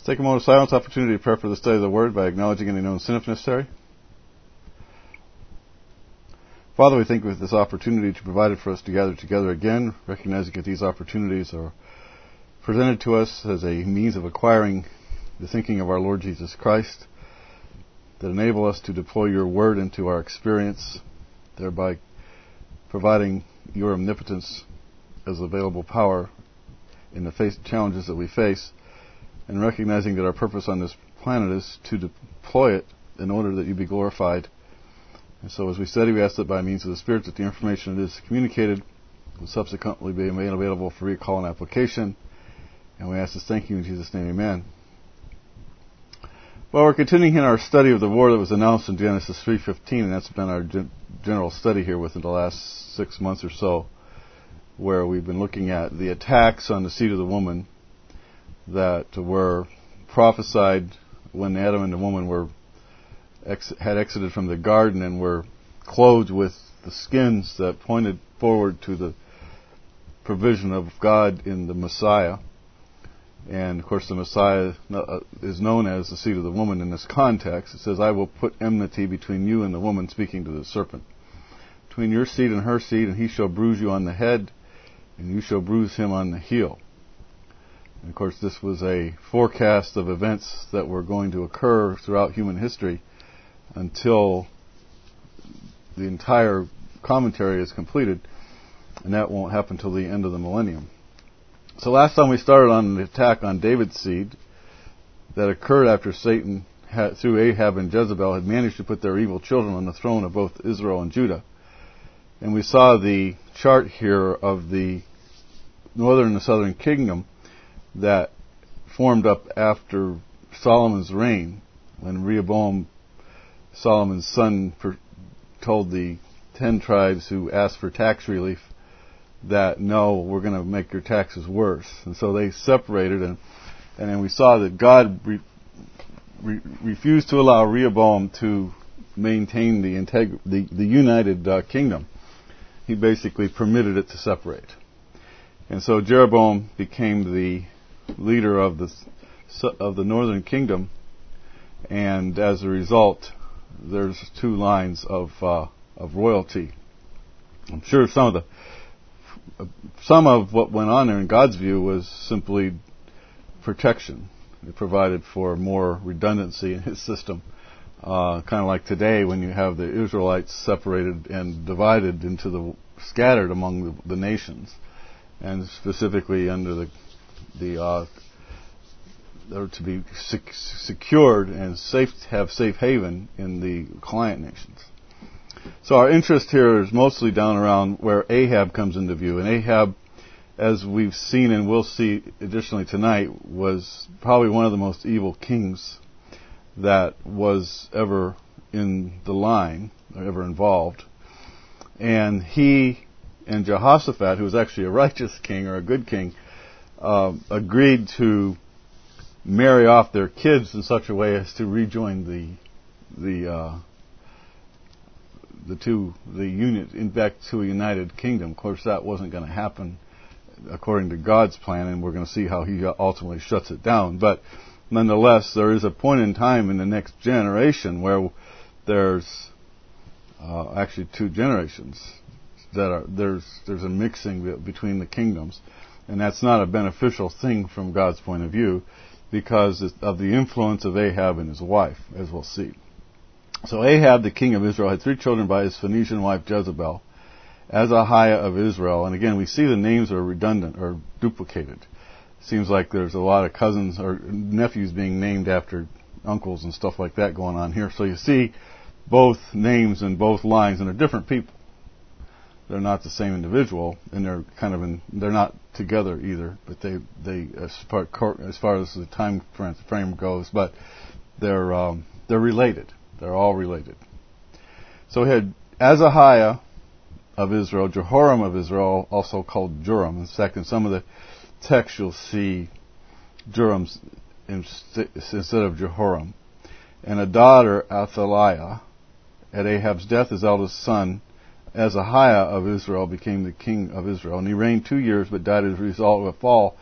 Take a moment of silence, opportunity to prepare for the study of the Word by acknowledging any known sin if necessary. Father, we thank you for this opportunity to provide it for us to gather together again, recognizing that these opportunities are presented to us as a means of acquiring the thinking of our Lord Jesus Christ, that enable us to deploy your Word into our experience, thereby providing your omnipotence as available power in the challenges that we face, and recognizing that our purpose on this planet is to deploy it in order that you be glorified. And so as we study, we ask that by means of the Spirit that the information that is communicated will subsequently be made available for recall and application. And we ask this thank you in Jesus' name, amen. Well, we're continuing in our study of the war that was announced in Genesis 3:15, and that's been our general study here within the last 6 months or so, where we've been looking at the attacks on the seed of the woman that were prophesied when Adam and the woman had exited from the garden and were clothed with the skins that pointed forward to the provision of God in the Messiah. And of course the Messiah is known as the seed of the woman in this context. It says, I will put enmity between you and the woman, speaking to the serpent. Between your seed and her seed, and he shall bruise you on the head, and you shall bruise him on the heel. And of course this was a forecast of events that were going to occur throughout human history until the entire commentary is completed, and that won't happen until the end of the millennium. So last time we started on the attack on David's seed that occurred after Satan, through Ahab and Jezebel, had managed to put their evil children on the throne of both Israel and Judah. And we saw the chart here of the northern and the southern kingdom that formed up after Solomon's reign, when Rehoboam, Solomon's son, told the 10 tribes who asked for tax relief that, no, we're going to make your taxes worse. And so they separated, and then we saw that God refused to allow Rehoboam to maintain the united kingdom. He basically permitted it to separate. And so Jeroboam became the leader of the northern kingdom, and as a result, there's 2 lines of royalty. I'm sure some of what went on there in God's view was simply protection. It provided for more redundancy in his system. Kind of like today when you have the Israelites separated and divided scattered among the nations, and specifically under they're to be secured and have safe haven in the client nations. So our interest here is mostly down around where Ahab comes into view. And Ahab, as we've seen and will see additionally tonight, was probably one of the most evil kings that was ever in the line, or ever involved. And he and Jehoshaphat, who was actually a righteous king or a good king, agreed to marry off their kids in such a way as to rejoin the unit back to a united kingdom. Of course, that wasn't going to happen according to God's plan, and we're going to see how he ultimately shuts it down. But nonetheless, there is a point in time in the next generation where there's actually 2 generations there's a mixing between the kingdoms, and that's not a beneficial thing from God's point of view, because of the influence of Ahab and his wife, as we'll see. So Ahab, the king of Israel, had 3 children by his Phoenician wife Jezebel, Azahiah of Israel. And again, we see the names are redundant or duplicated. It seems like there's a lot of cousins or nephews being named after uncles and stuff like that going on here. So you see both names in both lines, and they're different people. They're not the same individual, and they're not together either. But they as far as the time frame goes, but they're related. They're all related. So we had Azahiah of Israel, Jehoram of Israel, also called Joram. In fact, in some of the texts you'll see Joram instead of Jehoram. And a daughter, Athaliah. At Ahab's death, his eldest son, Azahiah of Israel, became the king of Israel. And he reigned 2 years, but died as a result of a fall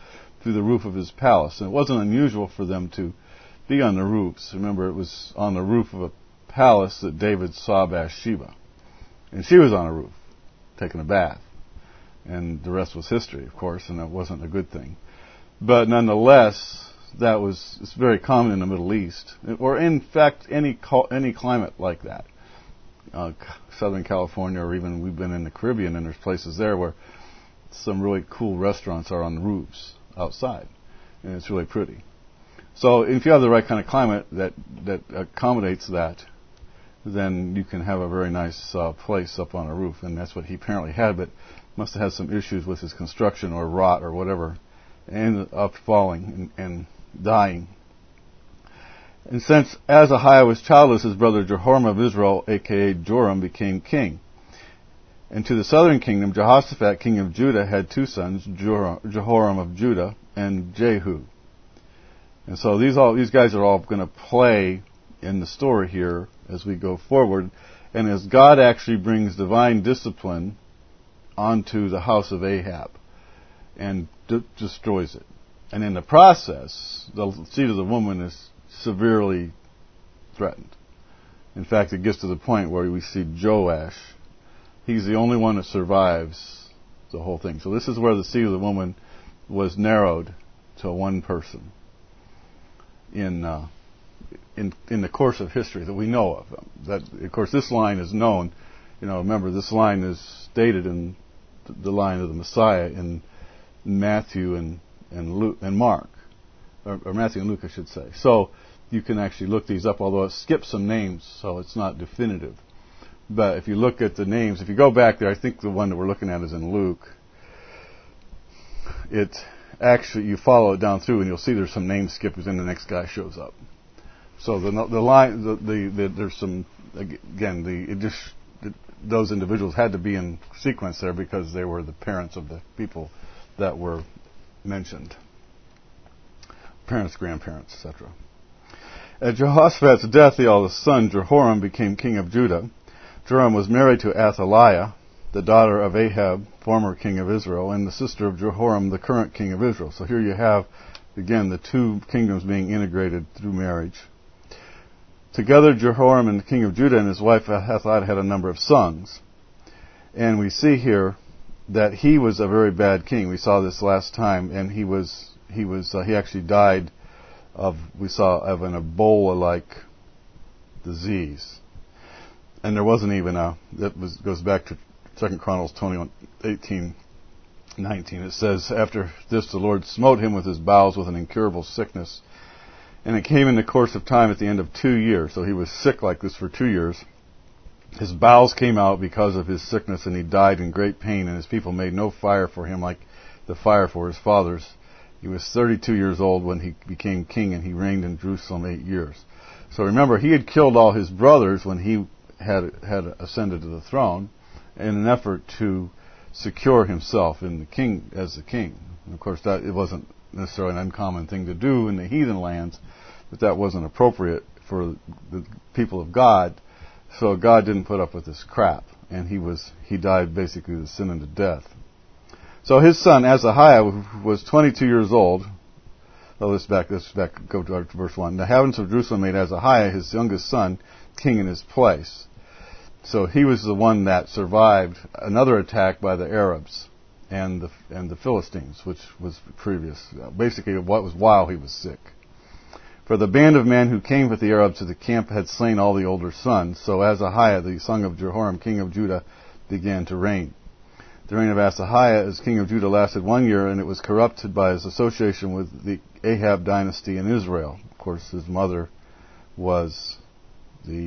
through the roof of his palace. And it wasn't unusual for them to be on the roofs. Remember, it was on the roof of a palace that David saw Bathsheba. And she was on a roof, taking a bath. And the rest was history, of course, and that wasn't a good thing. But nonetheless, it's very common in the Middle East, or in fact any climate like that. Southern California, or even we've been in the Caribbean, and there's places there where some really cool restaurants are on the roofs outside, and it's really pretty. So if you have the right kind of climate that accommodates that, then you can have a very nice place up on a roof, and that's what he apparently had, but must have had some issues with his construction or rot or whatever, and ended up falling and dying. And since Ahaziah was childless, his brother Jehoram of Israel, a.k.a. Joram, became king. And to the southern kingdom, Jehoshaphat, king of Judah, had two sons, Jehoram of Judah and Jehu. And so these guys are all going to play in the story here as we go forward, and as God actually brings divine discipline onto the house of Ahab and destroys it. And in the process, the seed of the woman is severely threatened. In fact, it gets to the point where we see Joash. He's the only one that survives the whole thing. So this is where the seed of the woman was narrowed to one person in the course of history that we know of. That, of course, this line is known. Remember, this line is stated in the line of the Messiah in Matthew and Luke and Mark, or Matthew and Luke, I should say. So you can actually look these up, although it skips some names, so it's not definitive. But if you look at the names, if you go back there, I think the one that we're looking at is in Luke. It actually, you follow it down through, and you'll see there's some name skippers, and the next guy shows up. So the line, there's some, again, those individuals had to be in sequence there because they were the parents of the people that were mentioned. Parents, grandparents, etc. At Jehoshaphat's death, the eldest son, Jehoram, became king of Judah. Joram was married to Athaliah, the daughter of Ahab, former king of Israel, and the sister of Jehoram, the current king of Israel. So here you have, again, the two kingdoms being integrated through marriage. Together, Jehoram and the king of Judah and his wife Athaliah had a number of sons. And we see here that he was a very bad king. We saw this last time, and he actually died of an Ebola-like disease. And there wasn't even goes back to 2 Chronicles 18:19. It says, after this the Lord smote him with his bowels with an incurable sickness. And it came in the course of time at the end of 2 years. So he was sick like this for 2 years. His bowels came out because of his sickness, and he died in great pain, and his people made no fire for him like the fire for his fathers. He was 32 years old when he became king, and he reigned in Jerusalem 8 years. So remember, he had killed all his brothers when he had ascended to the throne in an effort to secure himself as the king. And of course, it wasn't necessarily an uncommon thing to do in the heathen lands, but that wasn't appropriate for the people of God. So God didn't put up with this crap, and he died basically the sin unto death. So his son Ahaziah was 22 years old. Oh, let's go to verse 1. The inhabitants of Jerusalem made Ahaziah, his youngest son, king in his place. So he was the one that survived another attack by the Arabs and the Philistines, which was previous. Basically, what was while he was sick. For the band of men who came with the Arabs to the camp had slain all the older sons. So Ahaziah, the son of Jehoram, king of Judah, began to reign. The reign of Ahaziah as king of Judah lasted 1 year, and it was corrupted by his association with the Ahab dynasty in Israel. Of course, his mother was the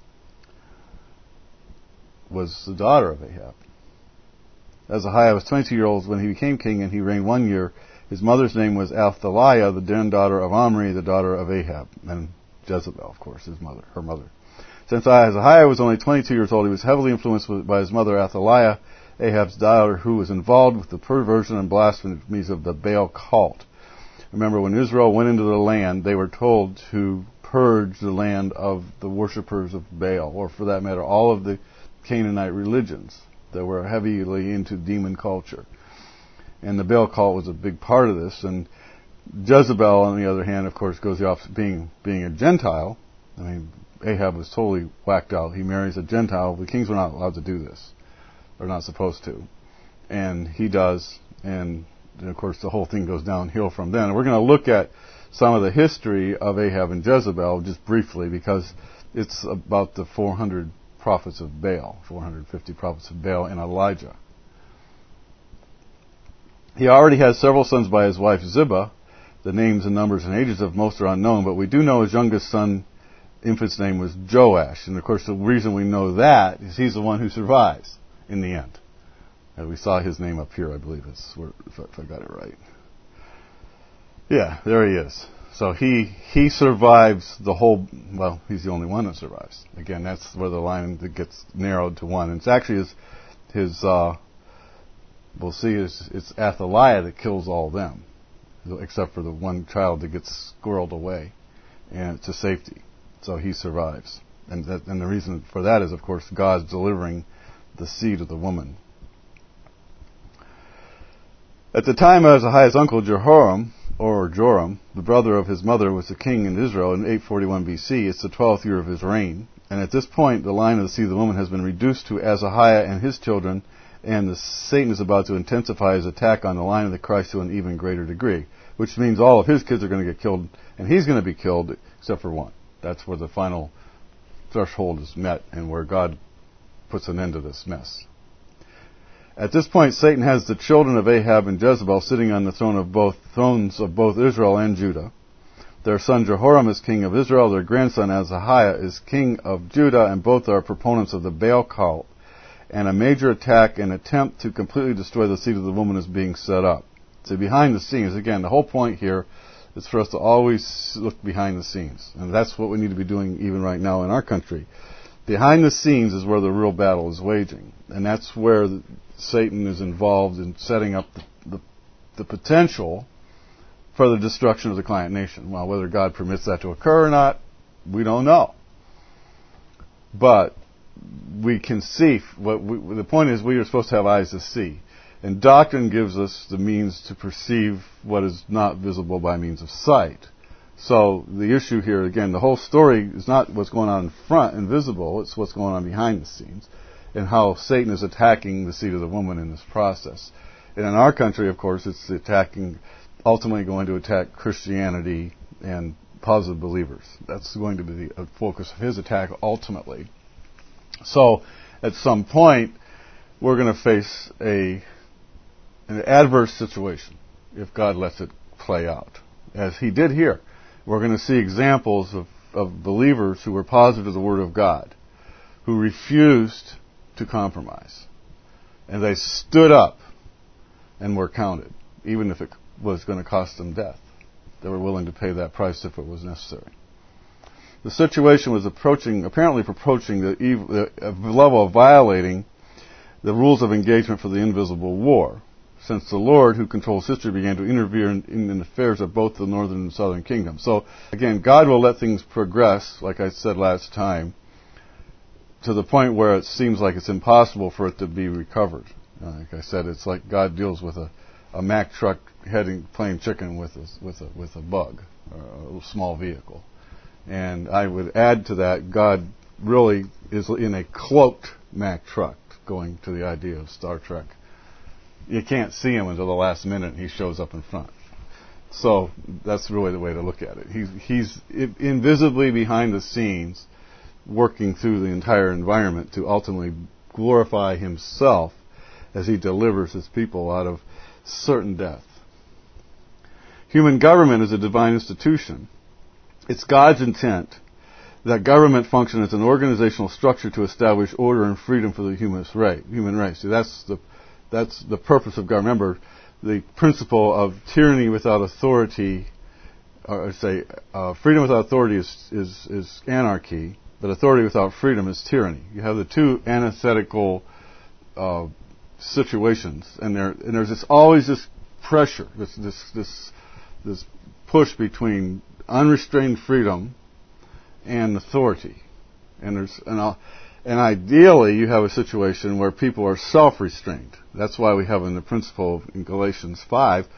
daughter of Ahab. Ahaziah was 22 years old when he became king, and he reigned 1 year. His mother's name was Athaliah, the granddaughter of Omri, the daughter of Ahab, and Jezebel, of course, her mother. Since Ahaziah was only 22 years old, he was heavily influenced by his mother Athaliah, Ahab's daughter, who was involved with the perversion and blasphemies of the Baal cult. Remember, when Israel went into the land, they were told to purge the land of the worshippers of Baal, or for that matter, all of the Canaanite religions that were heavily into demon culture. And the Baal cult was a big part of this, and Jezebel, on the other hand, of course, goes the opposite, being a Gentile. I mean, Ahab was totally whacked out. He marries a Gentile. The kings were not allowed to do this. They're not supposed to. And he does, and of course the whole thing goes downhill from then. And we're going to look at some of the history of Ahab and Jezebel just briefly, because it's about the 400 prophets of Baal, 450 prophets of Baal and Elijah. He already has several sons by his wife Ziba. The names and numbers and ages of most are unknown, but we do know his youngest son, infant's name was Joash. And of course the reason we know that is he's the one who survives in the end. And we saw his name up here, I believe, if I got it right. Yeah, there he is. So he survives the whole, well, he's the only one that survives. Again, that's where the line that gets narrowed to one. And it's actually his we'll see, it's Athaliah that kills all of them, except for the one child that gets squirreled away and to safety. So he survives. And the reason for that is, of course, God's delivering the seed of the woman. At the time of Ahaziah's uncle Jehoram, or Joram, the brother of his mother, was the king in Israel in 841 BC. It's the 12th year of his reign. And at this point, the line of the seed of the woman has been reduced to Ahaziah and his children, and Satan is about to intensify his attack on the line of the Christ to an even greater degree, which means all of his kids are going to get killed, and he's going to be killed except for one. That's where the final threshold is met and where God puts an end to this mess. At this point, Satan has the children of Ahab and Jezebel sitting on the thrones of both Israel and Judah. Their son Jehoram is king of Israel. Their grandson Ahaziah is king of Judah, and both are proponents of the Baal cult. And a major attack and attempt to completely destroy the seed of the woman is being set up. So behind the scenes, again, the whole point here is for us to always look behind the scenes. And that's what we need to be doing even right now in our country. Behind the scenes is where the real battle is waging. And that's where Satan is involved in setting up the potential for the destruction of the client nation. Well, whether God permits that to occur or not, we don't know. But we can see, the point is we are supposed to have eyes to see. And doctrine gives us the means to perceive what is not visible by means of sight. So the issue here, again, the whole story is not what's going on in front and visible, it's what's going on behind the scenes, and how Satan is attacking the seed of the woman in this process. And in our country, of course, it's ultimately going to attack Christianity and positive believers. That's going to be the focus of his attack ultimately. So, at some point, we're going to face an adverse situation if God lets it play out, as he did here. We're going to see examples of believers who were positive to the Word of God, who refused to compromise. And they stood up and were counted, even if it was going to cost them death. They were willing to pay that price if it was necessary. The situation was apparently approaching the level of violating the rules of engagement for the invisible war, since the Lord, who controls history, began to interfere in affairs of both the northern and southern kingdoms. So, again, God will let things progress, like I said last time, to the point where it seems like it's impossible for it to be recovered. Like I said, it's like God deals with a Mack truck playing chicken with a bug, or a small vehicle. And I would add to that, God really is in a cloaked Mack truck, going to the idea of Star Trek. You can't see him until the last minute and he shows up in front. So that's really the way to look at it. He's invisibly behind the scenes, working through the entire environment to ultimately glorify himself as he delivers his people out of certain death. Human government is a divine institution. It's God's intent that government function as an organizational structure to establish order and freedom for the human race. See, that's the purpose of government. Remember, the principle of tyranny without authority, freedom without authority is anarchy, but authority without freedom is tyranny. You have the two antithetical situations, and there's always this pressure, this push between unrestrained freedom and authority, and ideally you have a situation where people are self-restrained. That's why we have in the principle in Galatians 5,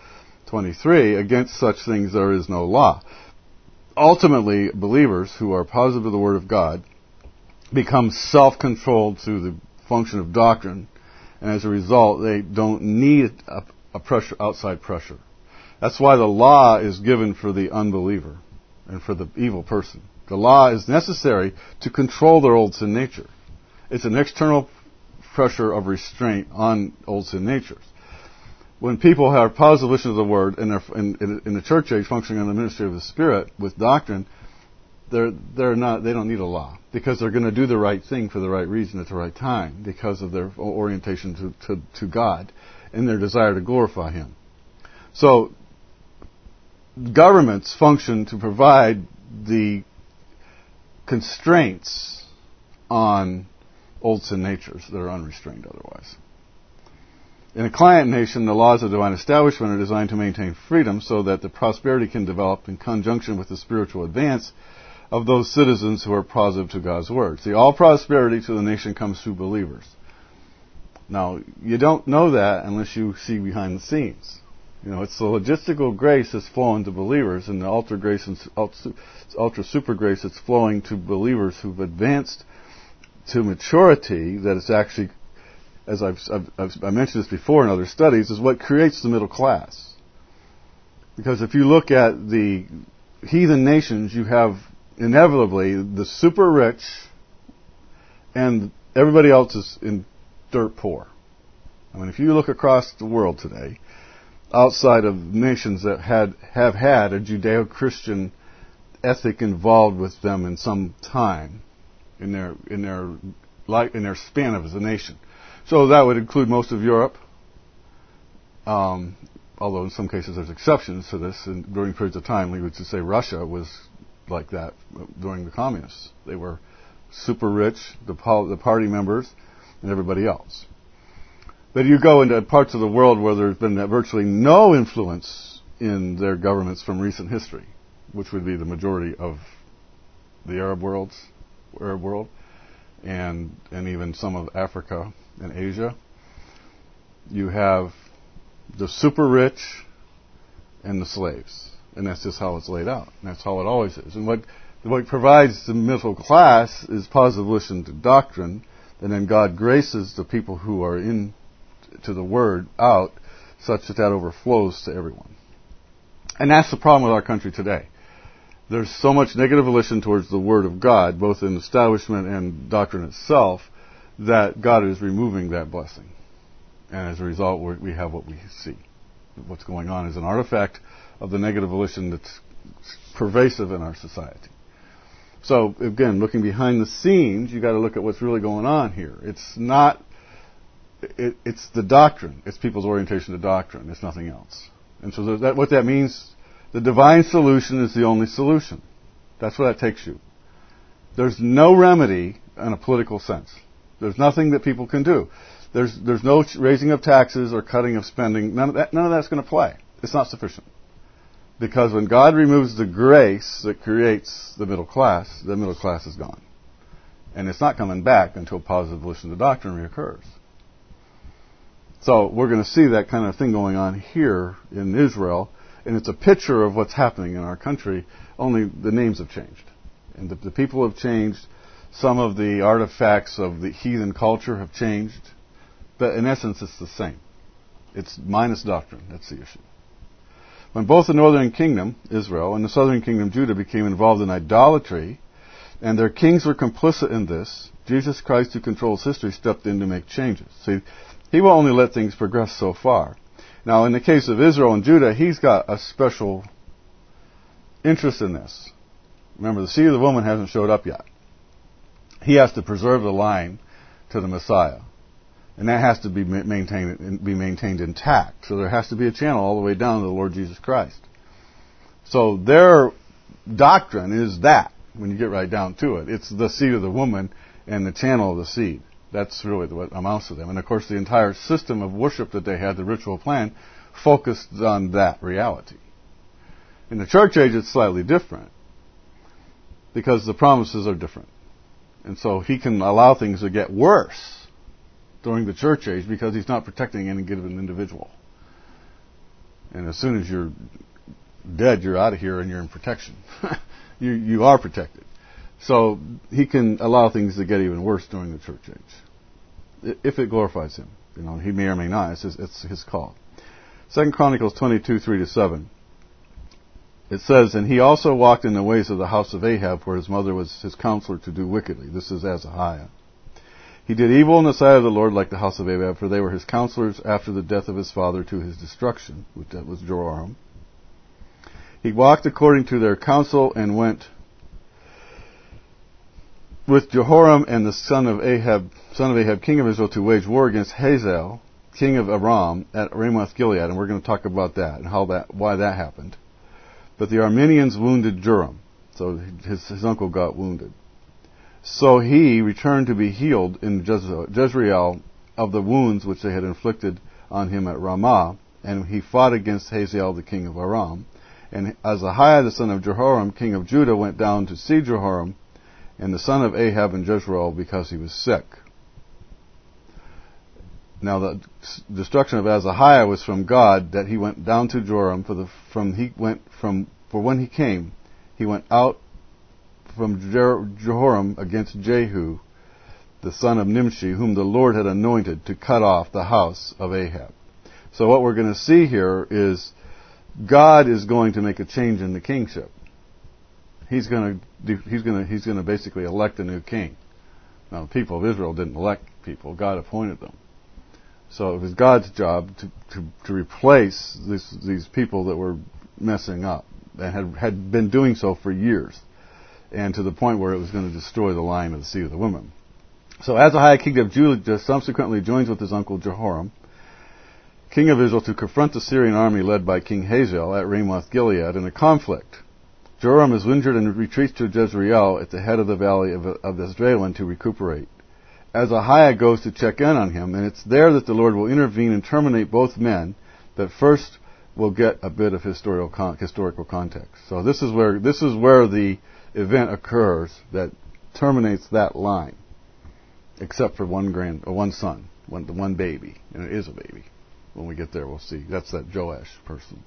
23, against such things there is no law. Ultimately, believers who are positive of the Word of God become self-controlled through the function of doctrine, and as a result, they don't need a pressure, outside pressure. That's why the law is given for the unbeliever and for the evil person. The law is necessary to control their old sin nature. It's an external pressure of restraint on old sin natures. When people have positive volition of the Word and they're in the church age functioning on the ministry of the Spirit with doctrine, they don't need a law, because they're going to do the right thing for the right reason at the right time because of their orientation to God and their desire to glorify Him. So governments function to provide the constraints on old sin natures that are unrestrained otherwise. In a client nation, the laws of divine establishment are designed to maintain freedom so that the prosperity can develop in conjunction with the spiritual advance of those citizens who are positive to God's Word. See, all prosperity to the nation comes through believers. Now, you don't know that unless you see behind the scenes. You know, it's the logistical grace that's flowing to believers, and the ultra grace and ultra super grace that's flowing to believers who've advanced to maturity, that it's actually, as I mentioned this before in other studies, is what creates the middle class. Because if you look at the heathen nations, you have inevitably the super rich and everybody else is in dirt poor. I mean, if you look across the world today, outside of nations that have had a Judeo-Christian ethic involved with them in some time in their span of as a nation. So that would include most of Europe, although in some cases there's exceptions to this. And during periods of time, we would just say Russia was like that during the communists. They were super rich, the party members, and everybody else. But you go into parts of the world where there's been virtually no influence in their governments from recent history, which would be the majority of the Arab world, and even some of Africa and Asia. You have the super rich and the slaves, and that's just how it's laid out. And that's how it always is. And what provides the middle class is positive volition to doctrine, and then God graces the people who are in to the Word out such that overflows to everyone. And that's the problem with our country today. There's so much negative volition towards the Word of God, both in establishment and doctrine itself, that God is removing that blessing. And as a result, we have what we see. What's going on is an artifact of the negative volition that's pervasive in our society. So, again, looking behind the scenes, you've got to look at what's really going on here. It's not... It's the doctrine. It's people's orientation to doctrine. It's nothing else. And so what that means, the divine solution is the only solution. That's where that takes you. There's no remedy in a political sense. There's nothing that people can do. There's no raising of taxes or cutting of spending. None of that's going to play. It's not sufficient. Because when God removes the grace that creates the middle class is gone. And it's not coming back until positive volition to doctrine reoccurs. So we're going to see that kind of thing going on here in Israel, and it's a picture of what's happening in our country, only the names have changed. And the people have changed. Some of the artifacts of the heathen culture have changed. But in essence, it's the same. It's minus doctrine. That's the issue. When both the northern kingdom, Israel, and the southern kingdom, Judah, became involved in idolatry, and their kings were complicit in this, Jesus Christ, who controls history, stepped in to make changes. See, He will only let things progress so far. Now, in the case of Israel and Judah, He's got a special interest in this. Remember, the seed of the woman hasn't showed up yet. He has to preserve the line to the Messiah. And that has to be maintained intact. So there has to be a channel all the way down to the Lord Jesus Christ. So their doctrine is that, when you get right down to it. It's the seed of the woman and the channel of the seed. That's really what amounts to them. And of course the entire system of worship that they had, the ritual plan, focused on that reality. In the church age it's slightly different, because the promises are different. And so He can allow things to get worse during the church age because He's not protecting any given individual. And as soon as you're dead, you're out of here and you're in protection. You are protected. So he can allow things to get even worse during the church age, if it glorifies him. He may or may not. It's his call. 2 Chronicles 22:3-7. It says, "And he also walked in the ways of the house of Ahab, where his mother was his counselor to do wickedly." This is Ahaziah. "He did evil in the sight of the Lord like the house of Ahab, for they were his counselors after the death of his father to his destruction," which that was Jehoram. "He walked according to their counsel and went with Jehoram and the son of Ahab, king of Israel, to wage war against Hazael, king of Aram, at Ramoth Gilead." And we're going to talk about that and why that happened. "But the Arameans wounded Joram." So his uncle got wounded. "So he returned to be healed in Jezreel of the wounds which they had inflicted on him at Ramah, and he fought against Hazael, the king of Aram. And Ahaziah, the son of Jehoram, king of Judah, went down to see Jehoram and the son of Ahab in Jezreel because he was sick." Now the destruction of Ahaziah was from God, that he went down to Joram for when he came, he went out from Jehoram against Jehu, the son of Nimshi, whom the Lord had anointed to cut off the house of Ahab. So what we're going to see here is God is going to make a change in the kingship. He's going to basically elect a new king. Now, the people of Israel didn't elect people; God appointed them. So it was God's job to replace these people that were messing up and had been doing so for years, and to the point where it was going to destroy the line of the seed of the women. So Ahaziah, king of Judah, subsequently joins with his uncle Jehoram, king of Israel, to confront the Syrian army led by King Hazael at Ramoth Gilead in a conflict. Joram is injured and retreats to Jezreel at the head of the valley of Esdraelon to recuperate. Ahaziah goes to check in on him, and it's there that the Lord will intervene and terminate both men. But first, we'll get a bit of historical context. So this is where the event occurs that terminates that line, except for one son, one baby, and it is a baby. When we get there, we'll see. That's that Joash person.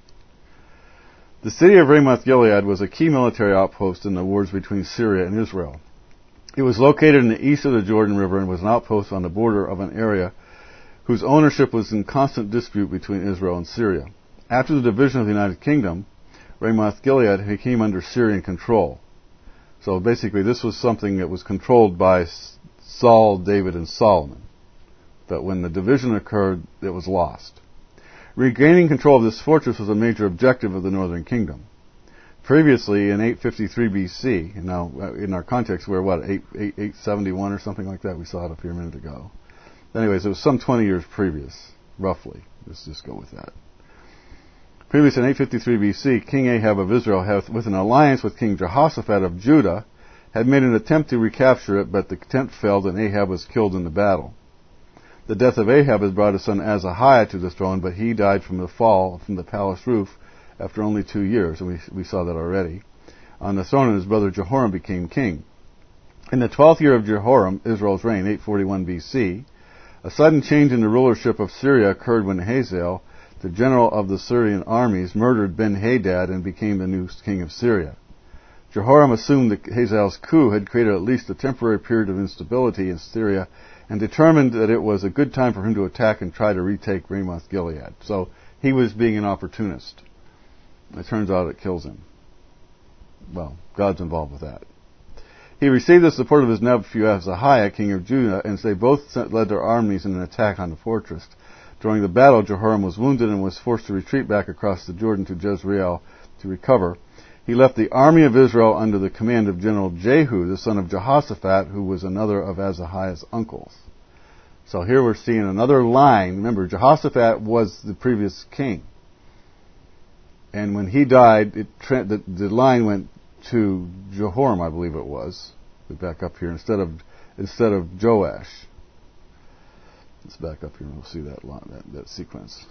The city of Ramoth Gilead was a key military outpost in the wars between Syria and Israel. It was located in the east of the Jordan River and was an outpost on the border of an area whose ownership was in constant dispute between Israel and Syria. After the division of the United Kingdom, Ramoth Gilead came under Syrian control. So basically this was something that was controlled by Saul, David, and Solomon. But when the division occurred, it was lost. Regaining control of this fortress was a major objective of the northern kingdom. Previously, in 853 BC, and now in our context, we're 871 or something like that? We saw it up here a minute ago. Anyways, it was some 20 years previous, roughly. Let's just go with that. Previously, in 853 BC, King Ahab of Israel, with an alliance with King Jehoshaphat of Judah, had made an attempt to recapture it, but the attempt failed and Ahab was killed in the battle. The death of Ahab has brought his son Ahaziah to the throne, but he died from the fall from the palace roof after only 2 years, and we saw that already, on the throne, and his brother Jehoram became king. In the 12th year of Jehoram, Israel's reign, 841 BC, a sudden change in the rulership of Syria occurred when Hazael, the general of the Syrian armies, murdered Ben-Hadad and became the new king of Syria. Jehoram assumed that Hazael's coup had created at least a temporary period of instability in Syria and determined that it was a good time for him to attack and try to retake Ramoth Gilead. So he was being an opportunist. It turns out it kills him. Well, God's involved with that. He received the support of his nephew Ahaziah, king of Judah, and they both led their armies in an attack on the fortress. During the battle, Jehoram was wounded and was forced to retreat back across the Jordan to Jezreel to recover. He left the army of Israel under the command of General Jehu, the son of Jehoshaphat, who was another of Ahaziah's uncles. So here we're seeing another line. Remember, Jehoshaphat was the previous king. And when he died, the line went to Jehoram, I believe it was. We back up here instead of Joash. Let's back up here and we'll see that sequence.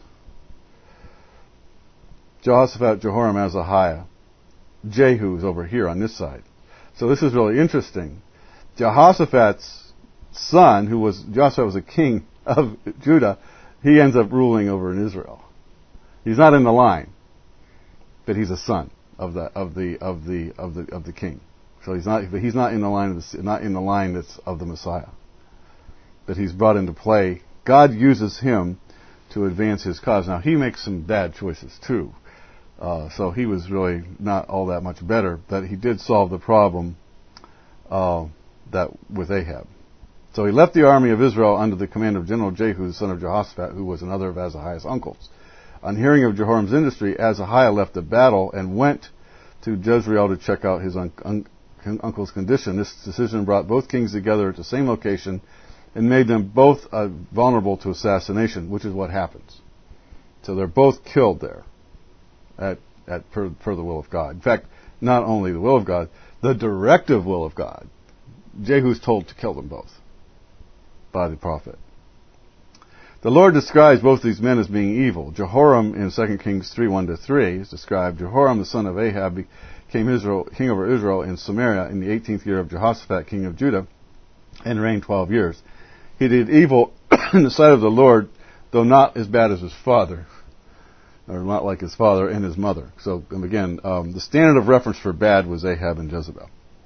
Jehoshaphat, Jehoram, Ahaziah. Jehu is over here on this side. So this is really interesting. Jehoshaphat's son, Jehoshaphat was a king of Judah, he ends up ruling over in Israel. He's not in the line, but he's a son of the king. So he's not in the line that's of the Messiah. But he's brought into play. God uses him to advance his cause. Now he makes some bad choices too. So he was really not all that much better, but he did solve the problem that with Ahab. So he left the army of Israel under the command of General Jehu, the son of Jehoshaphat, who was another of Ahaziah's uncles. On hearing of Jehoram's industry, Ahaziah left the battle and went to Jezreel to check out his uncle's condition. This decision brought both kings together at the same location and made them both vulnerable to assassination, which is what happens. So they're both killed there per the will of God. In fact, not only the will of God, the directive will of God. Jehu's told to kill them both by the prophet. The Lord describes both these men as being evil. Jehoram in 2 Kings 3:1-3 is described. Jehoram, the son of Ahab, became king over Israel in Samaria in the 18th year of Jehoshaphat, king of Judah, and reigned 12 years. He did evil in the sight of the Lord, though not as bad as his father, or not like his father and his mother. So, again, the standard of reference for bad was Ahab and Jezebel.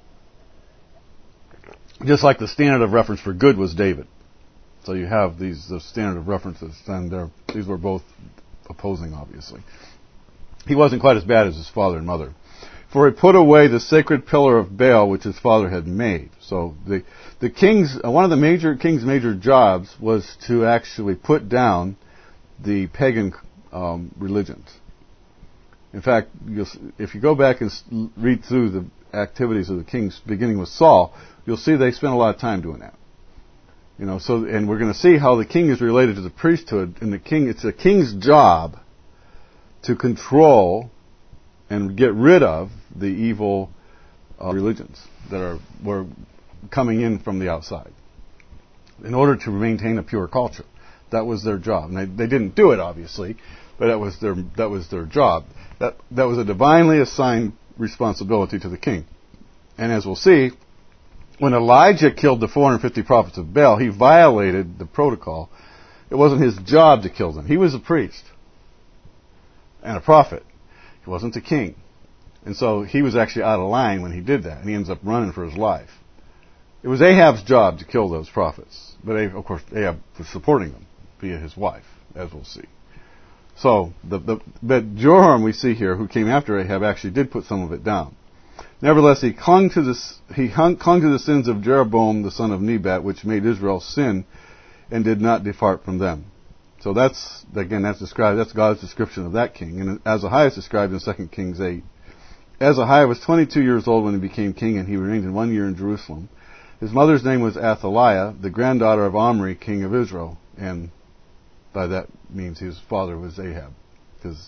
Just like the standard of reference for good was David. So you have the standard of references, and these were both opposing, obviously. He wasn't quite as bad as his father and mother. For he put away the sacred pillar of Baal, which his father had made. So the king's one of the king's major jobs was to actually put down the pagan religions. In fact, if you go back and read through the activities of the kings, beginning with Saul, you'll see they spent a lot of time doing that. And we're going to see how the king is related to the priesthood, and it's the king's job to control and get rid of the evil religions that were coming in from the outside, in order to maintain a pure culture. That was their job, and they didn't do it, obviously, but that was their job. That was a divinely assigned responsibility to the king. And as we'll see, when Elijah killed the 450 prophets of Baal, he violated the protocol. It wasn't his job to kill them. He was a priest and a prophet. He wasn't a king. And so he was actually out of line when he did that, and he ends up running for his life. It was Ahab's job to kill those prophets. But, of course, Ahab was supporting them via his wife, as we'll see. So, but Joram, we see here, who came after Ahab, actually did put some of it down. Nevertheless, he clung to the sins of Jeroboam, the son of Nebat, which made Israel sin, and did not depart from them. So that's God's description of that king. And Ahaziah is described in 2 Kings 8. Ahaziah was 22 years old when he became king, and he reigned in 1 year in Jerusalem. His mother's name was Athaliah, the granddaughter of Omri, king of Israel. And by that means his father was Ahab, because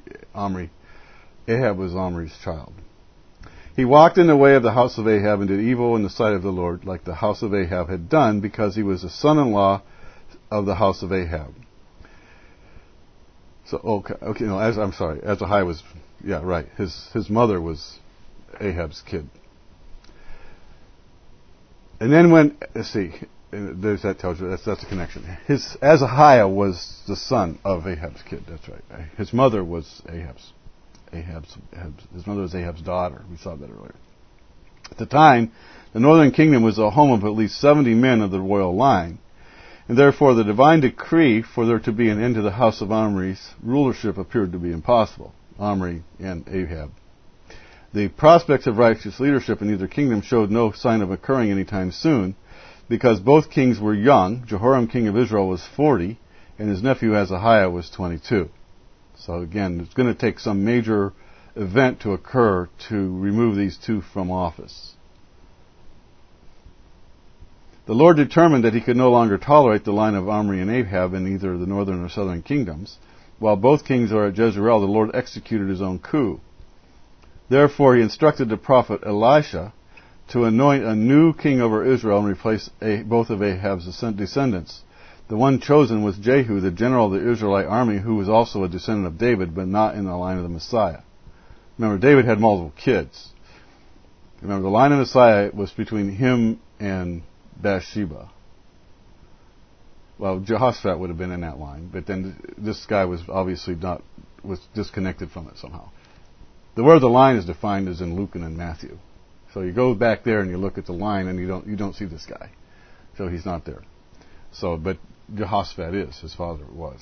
Ahab was Omri's child. He walked in the way of the house of Ahab and did evil in the sight of the Lord, like the house of Ahab had done, because he was the son-in-law of the house of Ahab. So, Ahaziah was, right. His mother was Ahab's kid. And then that tells you, that's a connection. Ahaziah was the son of Ahab's kid, that's right. His mother was his mother was Ahab's daughter. We saw that earlier. At the time, the northern kingdom was the home of at least 70 men of the royal line, and therefore the divine decree for there to be an end to the house of Omri's rulership appeared to be impossible. Omri and Ahab. The prospects of righteous leadership in either kingdom showed no sign of occurring anytime soon, because both kings were young. Jehoram, king of Israel, was 40, and his nephew Ahaziah was 22. So again, it's going to take some major event to occur to remove these two from office. The Lord determined that he could no longer tolerate the line of Omri and Ahab in either the northern or southern kingdoms. While both kings are at Jezreel, the Lord executed his own coup. Therefore he instructed the prophet Elisha to anoint a new king over Israel and replace both of Ahab's descendants. The one chosen was Jehu, the general of the Israelite army, who was also a descendant of David, but not in the line of the Messiah. Remember, David had multiple kids. Remember, the line of Messiah was between him and Bathsheba. Well, Jehoshaphat would have been in that line, but then this guy was obviously not was disconnected from it somehow. Where the line is defined is in Luke and in Matthew. So you go back there and you look at the line and you don't see this guy. So he's not there. So, but Jehoshaphat is, his father was.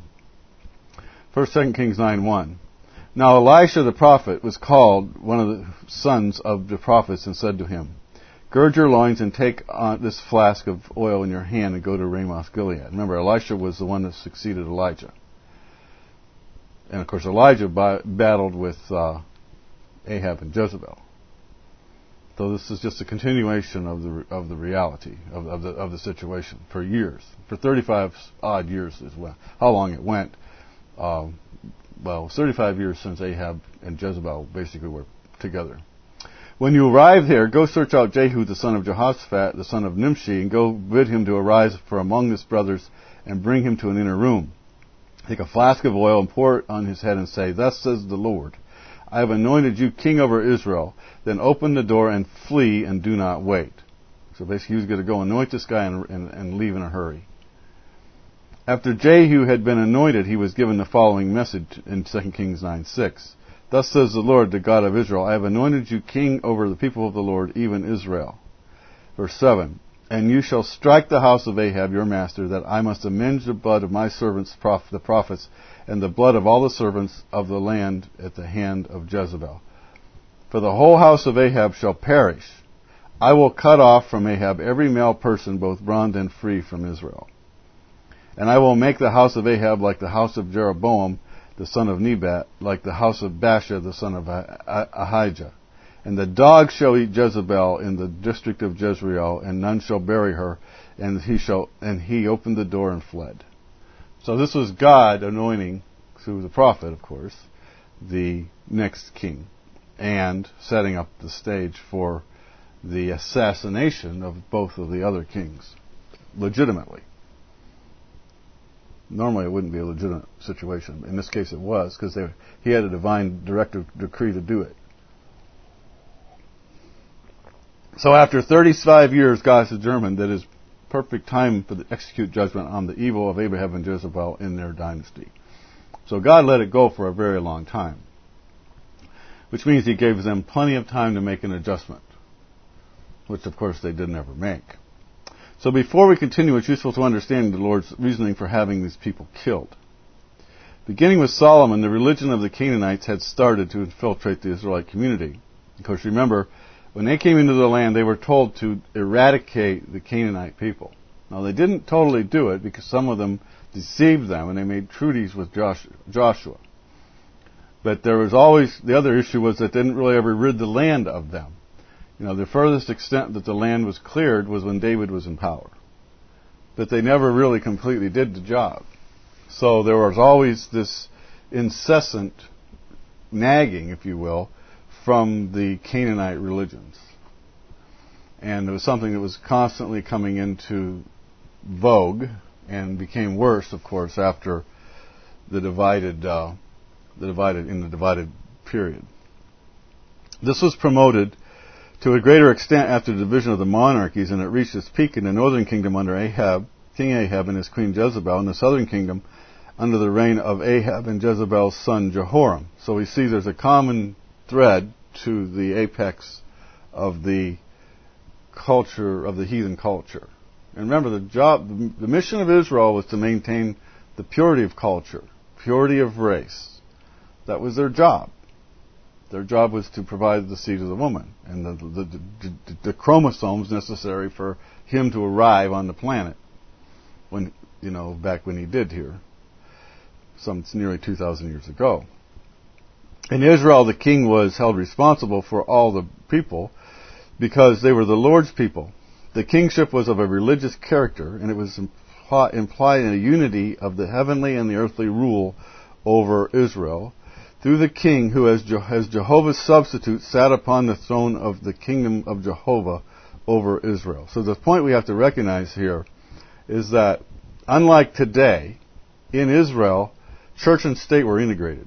2 Kings 9:1. Now Elisha the prophet was called, one of the sons of the prophets, and said to him, Gird your loins and take this flask of oil in your hand and go to Ramoth Gilead. Remember, Elisha was the one that succeeded Elijah. And of course Elijah battled with Ahab and Jezebel. So this is just a continuation of the reality of the situation for years, for 35 odd years as well. How long it went? 35 years since Ahab and Jezebel basically were together. When you arrive here, go search out Jehu the son of Jehoshaphat, the son of Nimshi, and go bid him to arise from among his brothers and bring him to an inner room. Take a flask of oil and pour it on his head and say, Thus says the Lord, I have anointed you king over Israel. Then open the door and flee and do not wait. So basically he was going to go anoint this guy and leave in a hurry. After Jehu had been anointed, he was given the following message in 2 Kings 9:6. Thus says the Lord, the God of Israel, I have anointed you king over the people of the Lord, even Israel. Verse 7. And you shall strike the house of Ahab, your master, that I must avenge the blood of my servants, the prophets, and the blood of all the servants of the land at the hand of Jezebel. For the whole house of Ahab shall perish. I will cut off from Ahab every male person, both bond and free, from Israel. And I will make the house of Ahab like the house of Jeroboam, the son of Nebat, like the house of Baasha, the son of Ahijah. And the dog shall eat Jezebel in the district of Jezreel, and none shall bury her. And he opened the door and fled. So this was God anointing, through the prophet, of course, the next king, and setting up the stage for the assassination of both of the other kings, legitimately. Normally it wouldn't be a legitimate situation. In this case it was, because he had a divine directive decree to do it. So after 35 years, God has determined that it is perfect time to execute judgment on the evil of Ahab and Jezebel in their dynasty. So God let it go for a very long time, which means he gave them plenty of time to make an adjustment, which of course they didn't ever make. So before we continue, it's useful to understand the Lord's reasoning for having these people killed. Beginning with Solomon, the religion of the Canaanites had started to infiltrate the Israelite community. Of course, remember, when they came into the land, they were told to eradicate the Canaanite people. Now, they didn't totally do it because some of them deceived them, and they made treaties with Joshua. But there was always, the other issue was that they didn't really ever rid the land of them. You know, the furthest extent that the land was cleared was when David was in power. But they never really completely did the job. So there was always this incessant nagging, if you will, from the Canaanite religions. And it was something that was constantly coming into vogue and became worse, of course, after the divided period. This was promoted to a greater extent after the division of the monarchies, and it reached its peak in the northern kingdom under King Ahab and his queen Jezebel, and the southern kingdom under the reign of Ahab and Jezebel's son Jehoram. So we see there's a common thread to the apex of the culture, of the heathen culture. And remember, the mission of Israel was to maintain the purity of culture, purity of race. That was their job. Their job was to provide the seed of the woman and the chromosomes necessary for him to arrive on the planet back when he did here. It's nearly 2,000 years ago. In Israel, the king was held responsible for all the people because they were the Lord's people. The kingship was of a religious character, and it was implied in a unity of the heavenly and the earthly rule over Israel through the king who, as Jehovah's substitute, sat upon the throne of the kingdom of Jehovah over Israel. So the point we have to recognize here is that, unlike today, in Israel, church and state were integrated.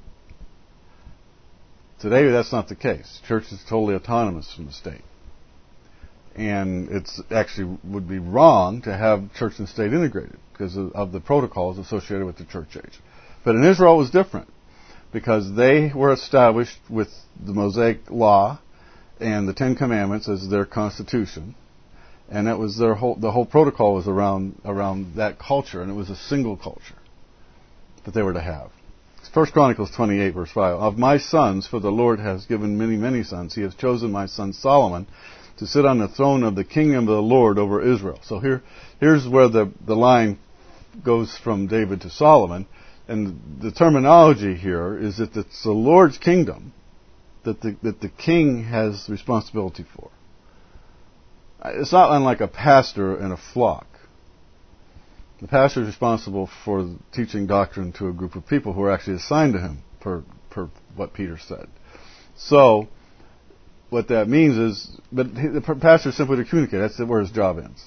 Today, that's not the case. Church is totally autonomous from the state. And it's actually would be wrong to have church and state integrated because of the protocols associated with the church age. But in Israel, it was different. because they were established with the Mosaic Law and the Ten Commandments as their constitution, and that was the whole protocol was around that culture, and it was a single culture that they were to have. 1 Chronicles 28, verse 5. Of my sons, for the Lord has given many, many sons, he has chosen my son Solomon to sit on the throne of the kingdom of the Lord over Israel. So here's where the line goes from David to Solomon. And the terminology here is that it's the Lord's kingdom that the king has responsibility for. It's not unlike a pastor in a flock. The pastor is responsible for teaching doctrine to a group of people who are actually assigned to him, per what Peter said. So, what that means is, but the pastor is simply to communicate. That's where his job ends.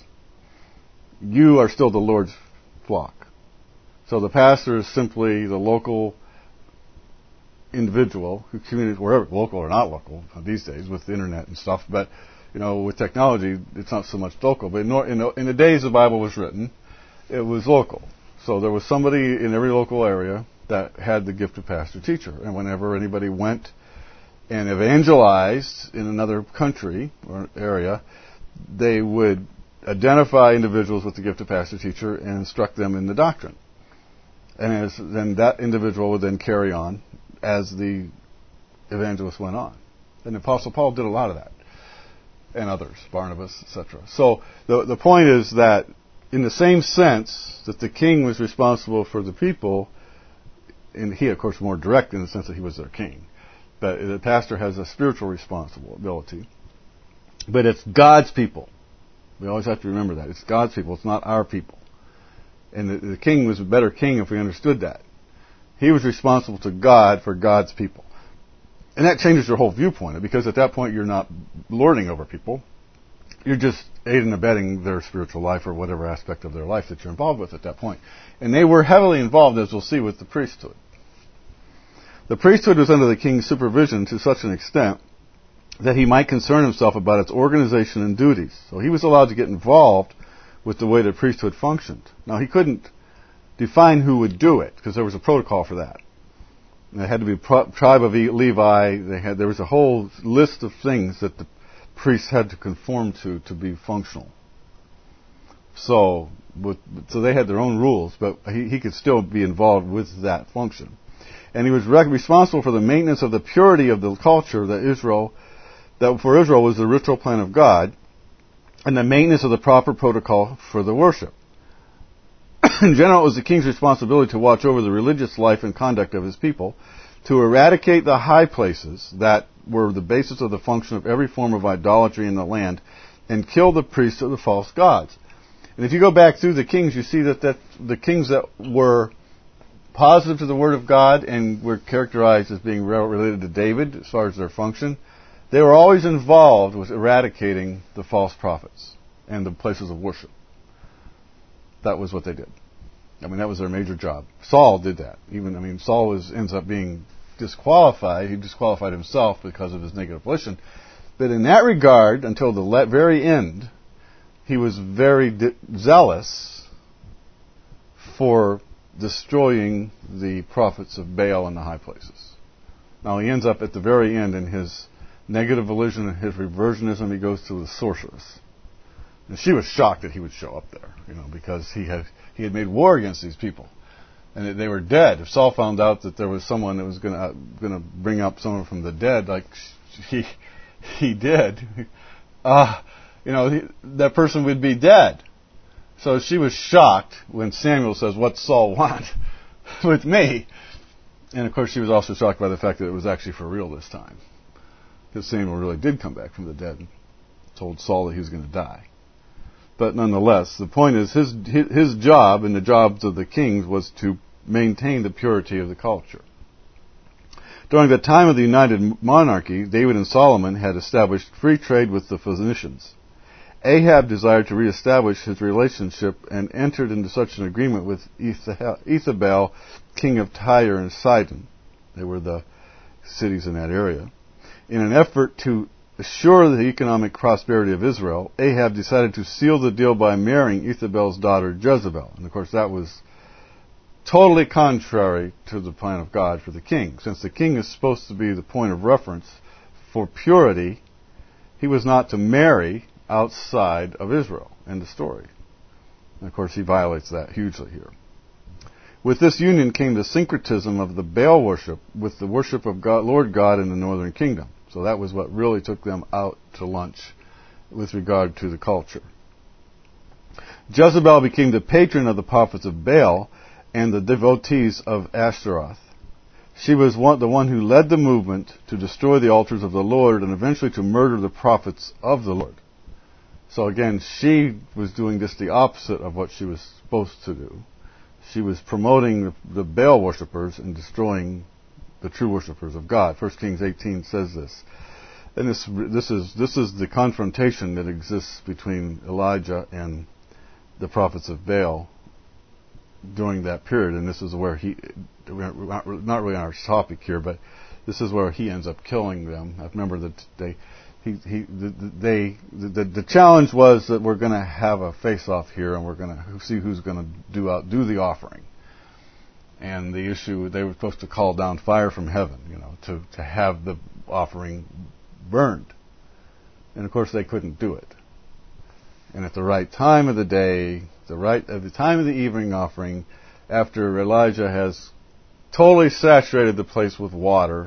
You are still the Lord's flock. So the pastor is simply the local individual who communicates wherever, local or not local, these days with the internet and stuff. But with technology, it's not so much local. But in the days the Bible was written, it was local. So there was somebody in every local area that had the gift of pastor teacher. And whenever anybody went and evangelized in another country or area, they would identify individuals with the gift of pastor teacher and instruct them in the doctrine. And then that individual would then carry on as the evangelist went on. And the Apostle Paul did a lot of that. And others, Barnabas, etc. So the point is that in the same sense that the king was responsible for the people, and he, of course, more direct in the sense that he was their king, but the pastor has a spiritual responsibility. But it's God's people. We always have to remember that. It's God's people. It's not our people. And the king was a better king if we understood that. He was responsible to God for God's people. And that changes your whole viewpoint, because at that point you're not lording over people. You're just aiding and abetting their spiritual life or whatever aspect of their life that you're involved with at that point. And they were heavily involved, as we'll see, with the priesthood. The priesthood was under the king's supervision to such an extent that he might concern himself about its organization and duties. So he was allowed to get involved with the way the priesthood functioned. Now, he couldn't define who would do it, because there was a protocol for that. And it had to be tribe of Levi. There was a whole list of things that the priests had to conform to be functional. So they had their own rules, but he could still be involved with that function. And he was responsible for the maintenance of the purity of the culture that for Israel was the ritual plan of God, and the maintenance of the proper protocol for the worship. In general, it was the king's responsibility to watch over the religious life and conduct of his people, to eradicate the high places that were the basis of the function of every form of idolatry in the land, and kill the priests of the false gods. And if you go back through the kings, you see that the kings that were positive to the Word of God and were characterized as being related to David as far as their function, they were always involved with eradicating the false prophets and the places of worship. That was what they did. That was their major job. Saul did that. Saul ends up being disqualified. He disqualified himself because of his negative volition. But in that regard, until the very end, he was very zealous for destroying the prophets of Baal in the high places. Now, he ends up at the very end in his negative volition and his reversionism. He goes to the sorceress. And she was shocked that he would show up there, because he had made war against these people, and that they were dead. If Saul found out that there was someone that was going to bring up someone from the dead, like he did, that person would be dead. So she was shocked when Samuel says, "What's Saul want with me?" And of course, she was also shocked by the fact that it was actually for real this time, because Samuel really did come back from the dead and told Saul that he was going to die. But nonetheless, the point is his job and the jobs of the kings was to maintain the purity of the culture. During the time of the United Monarchy, David and Solomon had established free trade with the Phoenicians. Ahab desired to reestablish his relationship and entered into such an agreement with Ethabel, king of Tyre and Sidon. They were the cities in that area. In an effort to assure the economic prosperity of Israel, Ahab decided to seal the deal by marrying Ethabel's daughter Jezebel. And of course that was totally contrary to the plan of God for the king. Since the king is supposed to be the point of reference for purity, he was not to marry outside of Israel. End of story. And of course, he violates that hugely here. With this union came the syncretism of the Baal worship with the worship of God, Lord God in the northern kingdom. So that was what really took them out to lunch with regard to the culture. Jezebel became the patron of the prophets of Baal and the devotees of Ashtaroth. She was the one who led the movement to destroy the altars of the Lord and eventually to murder the prophets of the Lord. So again, she was doing just the opposite of what she was supposed to do. She was promoting the Baal worshippers and destroying the true worshippers of God. 1 Kings 18 says this. And this is the confrontation that exists between Elijah and the prophets of Baal during that period. And this is where we're not really on our topic here, but this is where he ends up killing them. I remember that the challenge was that we're going to have a face-off here, and we're going to see who's going to do the offering. And the issue, they were supposed to call down fire from heaven, to have the offering burned. And of course, they couldn't do it. And at the right time of the day, at the time of the evening offering, after Elijah has totally saturated the place with water,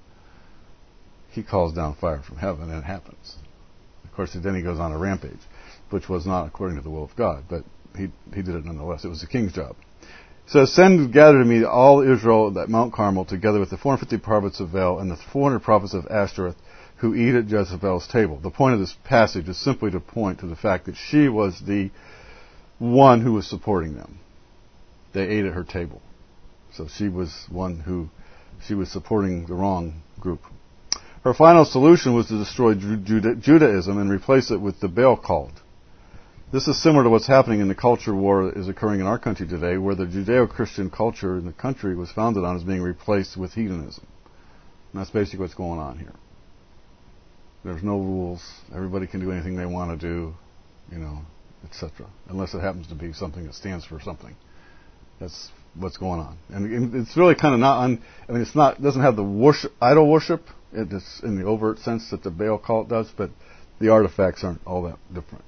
he calls down fire from heaven, and it happens. Of course, then he goes on a rampage, which was not according to the will of God, but he did it nonetheless. It was the king's job. It says, "Send and gather to me all Israel at Mount Carmel, together with the 450 prophets of Baal and the 400 prophets of Ashtoreth, who eat at Jezebel's table." The point of this passage is simply to point to the fact that she was the one who was supporting them. They ate at her table. So she was supporting the wrong group. Her final solution was to destroy Judaism and replace it with the Baal cult. This is similar to what's happening in the culture war that is occurring in our country today, where the Judeo-Christian culture in the country was founded on is being replaced with heathenism. And that's basically what's going on here. There's no rules. Everybody can do anything they want to do, etc. Unless it happens to be something that stands for something. That's what's going on. And it's really kind of it doesn't have the idol worship in the overt sense that the Baal cult does, but the artifacts aren't all that different.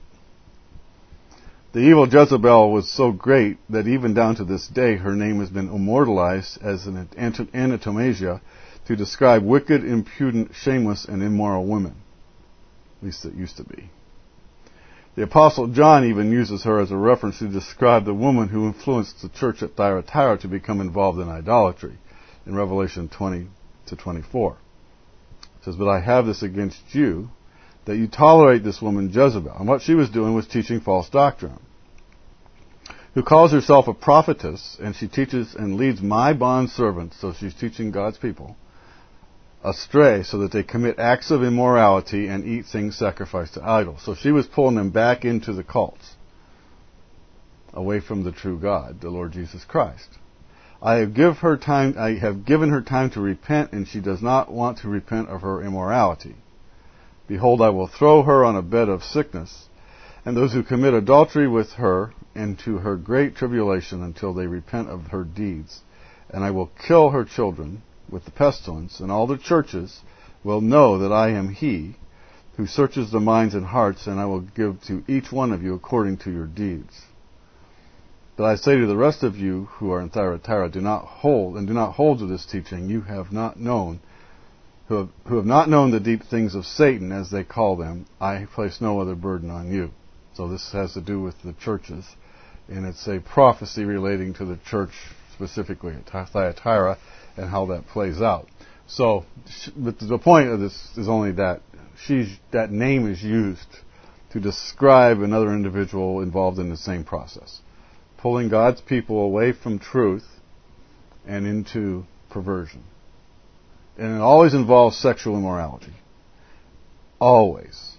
The evil Jezebel was so great that even down to this day, her name has been immortalized as an anatomasia to describe wicked, impudent, shameless, and immoral women. At least it used to be. The Apostle John even uses her as a reference to describe the woman who influenced the church at Thyatira to become involved in idolatry in Revelation 20 to 24. It says, "But I have this against you, that you tolerate this woman Jezebel." And what she was doing was teaching false doctrine. "Who calls herself a prophetess, and she teaches and leads my bondservants," so she's teaching God's people, "astray, so that they commit acts of immorality and eat things sacrificed to idols." So she was pulling them back into the cults, away from the true God, the Lord Jesus Christ. I have given her time to repent, and she does not want to repent of her immorality. Behold, I will throw her on a bed of sickness, and those who commit adultery with her into her great tribulation until they repent of her deeds. And I will kill her children with the pestilence, and all the churches will know that I am He who searches the minds and hearts, and I will give to each one of you according to your deeds. But I say to the rest of you who are in Thyatira, do not hold to this teaching. You have not known, who have not known the deep things of Satan, as they call them. I place no other burden on you. So this has to do with the churches, and it's a prophecy relating to the church specifically at Thyatira and how that plays out. So, but the point of this is only that that name is used to describe another individual involved in the same process, pulling God's people away from truth and into perversion. And it always involves sexual immorality. Always.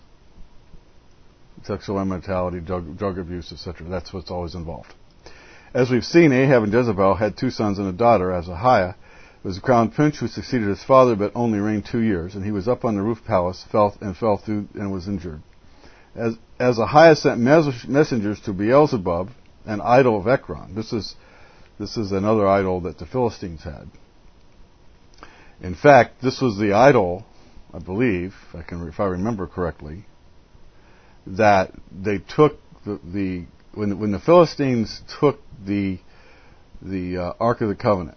Sexual immorality, drug abuse, etc. That's what's always involved. As we've seen, Ahab and Jezebel had 2 sons and a daughter. Ahaziah was a crown prince who succeeded his father but only reigned 2 years, and he was up on the roof palace, fell through and was injured. As Ahaziah sent messengers to Beelzebub, an idol of Ekron. This This is another idol that the Philistines had. In fact, this was the idol, I believe, if I remember correctly, that they took when the Philistines took the Ark of the Covenant,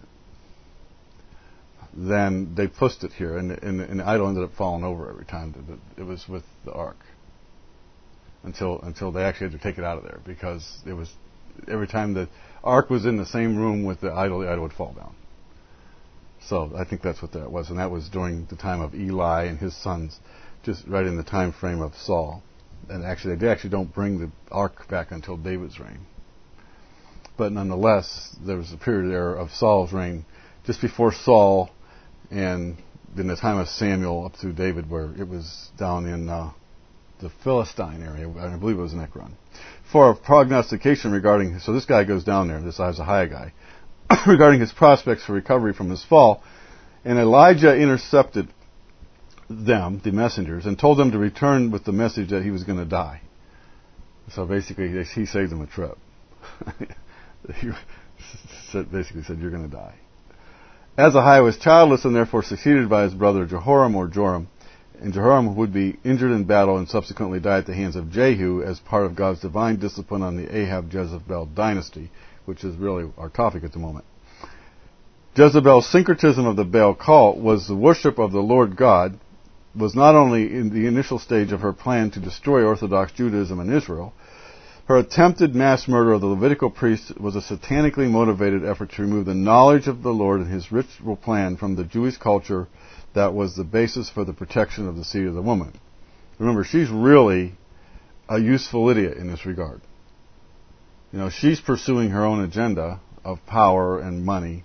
then they pushed it here, and the idol ended up falling over every time that it was with the Ark, until they actually had to take it out of there, because it was every time the Ark was in the same room with the idol would fall down. So I think that's what that was, and that was during the time of Eli and his sons, just right in the time frame of Saul. And actually, they don't bring the Ark back until David's reign. But nonetheless, there was a period there of Saul's reign, just before Saul, and in the time of Samuel up through David, where it was down in the Philistine area. I believe it was in Ekron. For a prognostication regarding, so this guy goes down there, this Isaiah guy, regarding his prospects for recovery from his fall, and Elijah intercepted them, the messengers, and told them to return with the message that he was going to die. So basically, he saved them a trip. He basically said, "You're going to die." Ahaziah was childless and therefore succeeded by his brother Jehoram or Joram, and Jehoram would be injured in battle and subsequently die at the hands of Jehu as part of God's divine discipline on the Ahab-Jezebel dynasty, which is really our topic at the moment. Jezebel's syncretism of the Baal cult was the worship of the Lord God, was not only in the initial stage of her plan to destroy Orthodox Judaism in Israel. Her attempted mass murder of the Levitical priests was a satanically motivated effort to remove the knowledge of the Lord and his ritual plan from the Jewish culture that was the basis for the protection of the seed of the woman. Remember, she's really a useful idiot in this regard. You know, she's pursuing her own agenda of power and money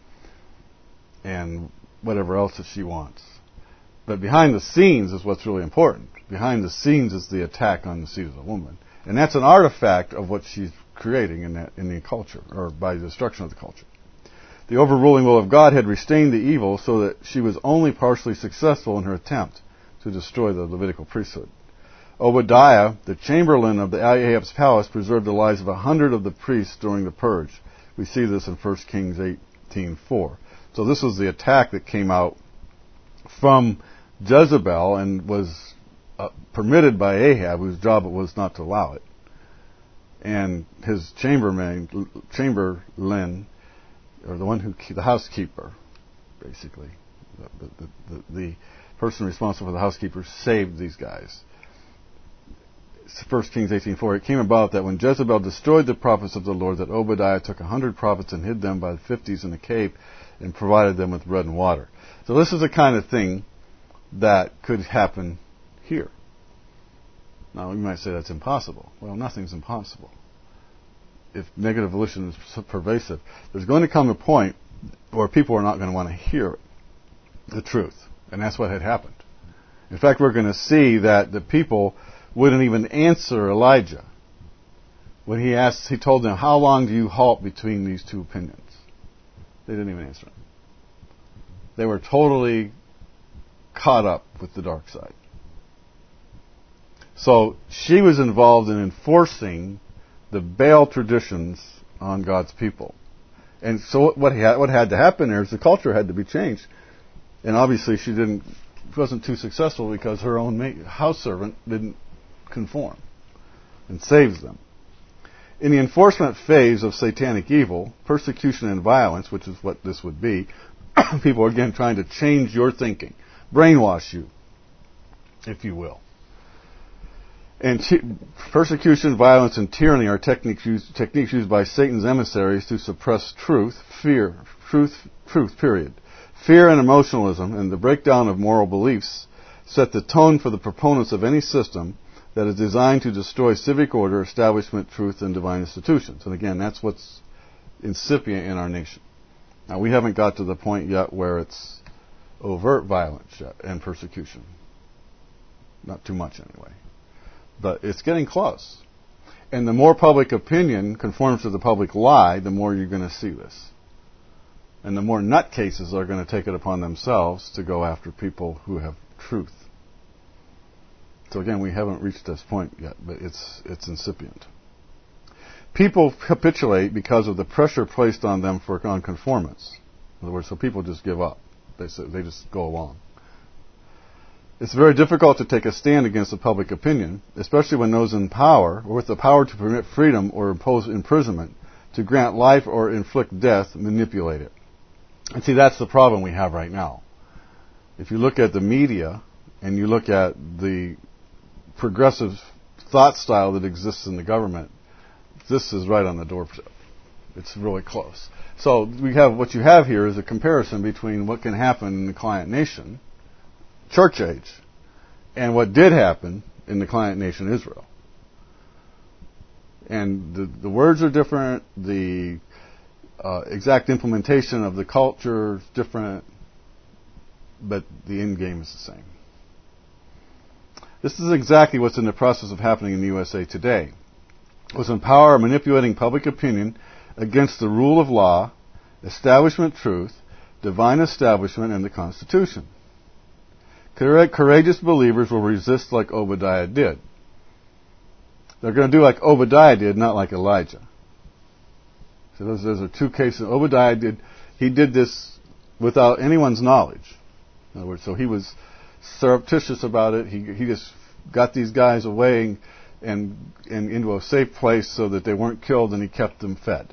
and whatever else that she wants. But behind the scenes is what's really important. Behind the scenes is the attack on the seed of the woman. And that's an artifact of what she's creating in the culture, or by the destruction of the culture. The overruling will of God had restrained the evil so that she was only partially successful in her attempt to destroy the Levitical priesthood. Obadiah, the chamberlain of the Ahab's palace, preserved the lives of 100 of the priests during the purge. We see this in 1 Kings 18:4. So this was the attack that came out from Jezebel and was permitted by Ahab, whose job it was not to allow it. And his chamberlain, or the housekeeper, basically, the person responsible for the housekeeper, saved these guys. 1 Kings 18:4. It came about that when Jezebel destroyed the prophets of the Lord, that Obadiah took 100 prophets and hid them by the 50s in a cave and provided them with bread and water. So this is the kind of thing that could happen here. Now, you might say that's impossible. Well, nothing's impossible. If negative volition is so pervasive, there's going to come a point where people are not going to want to hear the truth. And that's what had happened. In fact, we're going to see that the people wouldn't even answer Elijah. When he told them, "How long do you halt between these two opinions?" They didn't even answer him. They were totally caught up with the dark side. So she was involved in enforcing the Baal traditions on God's people. And so what had to happen there is the culture had to be changed. And obviously she wasn't too successful because her own house servant didn't conform and saves them. In the enforcement phase of satanic evil, persecution and violence, which is what this would be, people are again trying to change your thinking, brainwash you, if you will. And persecution, violence, and tyranny are techniques used by Satan's emissaries to suppress truth, period. Fear and emotionalism and the breakdown of moral beliefs set the tone for the proponents of any system that is designed to destroy civic order, establishment, truth, and divine institutions. And again, that's what's incipient in our nation. Now, we haven't got to the point yet where it's overt violence yet and persecution. Not too much, anyway. But it's getting close. And the more public opinion conforms to the public lie, the more you're going to see this. And the more nutcases are going to take it upon themselves to go after people who have truth. So again, we haven't reached this point yet, but it's incipient. people capitulate because of the pressure placed on them for nonconformance. In other words, so people just give up. They just go along. It's very difficult to take a stand against the public opinion, especially when those in power, or with the power to permit freedom or impose imprisonment, to grant life or inflict death, manipulate it. And see, that's the problem we have right now. If you look at the media, and you look at the progressive thought style that exists in the government, this is right on the doorstep. It's really close. So what you have here is a comparison between what can happen in the client nation, church age, and what did happen in the client nation Israel. And the words are different, the exact implementation of the culture is different, but the end game is the same. This is exactly what's in the process of happening in the USA today. Was in power manipulating public opinion against the rule of law, establishment truth, divine establishment, and the Constitution. Courageous believers will resist like Obadiah did. They're going to do like Obadiah did, not like Elijah. So those are two cases. Obadiah did this without anyone's knowledge. In other words, so he was surreptitious about it. He just got these guys away and into a safe place so that they weren't killed, and he kept them fed.